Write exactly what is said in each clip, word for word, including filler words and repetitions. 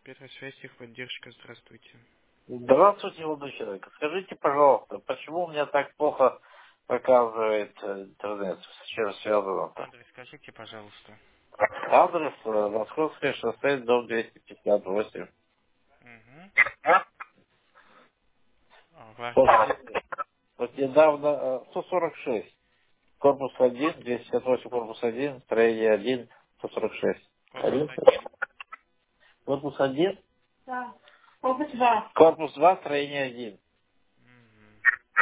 Петросвязь, техподдержка, здравствуйте. Здравствуйте, молодой человек. Скажите, пожалуйста, почему у меня так плохо показывает э, интернет? С чем связано-то? Адрес скажите, пожалуйста. Адрес э, Московское шоссе, дом двести пятьдесят восемь. Угу. Вот, Квартира. вот недавно э, сто сорок шесть. Корпус один, двести пятьдесят восемь, корпус один, строение один, сто сорок шесть. Корпус Один? один. Корпус один? Корпус два. Корпус два, строение один. Угу.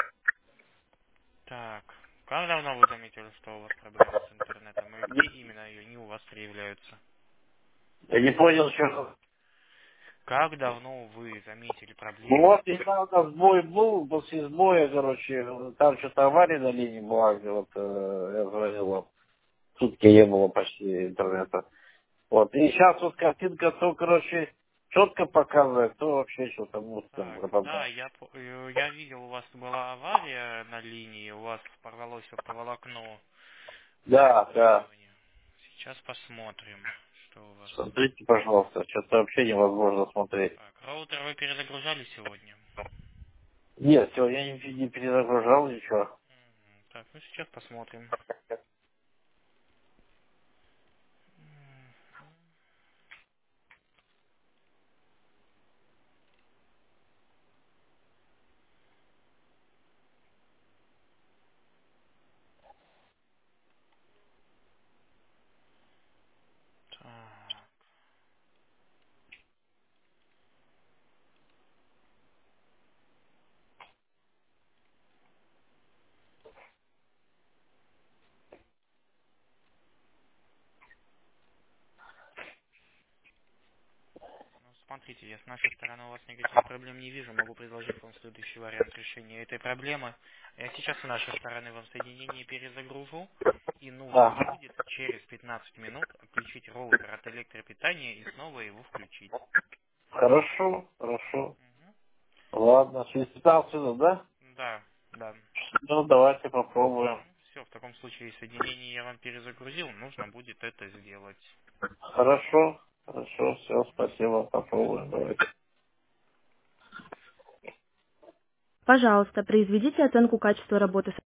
Так. Как давно вы заметили, что у вас проблемы с интернетом? И где именно они у вас проявляются? Я не понял, что... Как давно вы заметили Ну проблемы? вот недавно сбой был, после сбоя, короче, там что-то авария на линии была, где вот э, я звонил вам. Сутки не было почти интернета. Вот. И сейчас вот картинка то, короче, четко показывает, то вообще что-то может там Так, да, пропадает. я, по- э, я видел, у вас была авария на линии, у вас порвалось оптоволокно при Да, да. соединении. Сейчас посмотрим, что у вас. Смотрите, пожалуйста, что-то вообще невозможно смотреть. Так, роутер вы перезагружали сегодня? Нет, сегодня я не, не перезагружал ничего. Мгм. Так, ну сейчас посмотрим. М, Так. Ну, смотрите, я с нашей стороны у вас никаких проблем не вижу. Могу предложить вам следующий вариант решения этой проблемы. Я сейчас с нашей стороны вам соединение перезагружу. И нужно Ага. будет через пятнадцать минут отключить роутер от электропитания и снова его включить. Хорошо, хорошо. Мгм. Ладно, через пятнадцать минут, да? Да, да. Ну, давайте попробуем. Все, в таком случае соединение я вам перезагрузил, нужно будет это сделать. Хорошо, хорошо, все, спасибо, попробуем, давайте. Пожалуйста, произведите оценку качества работы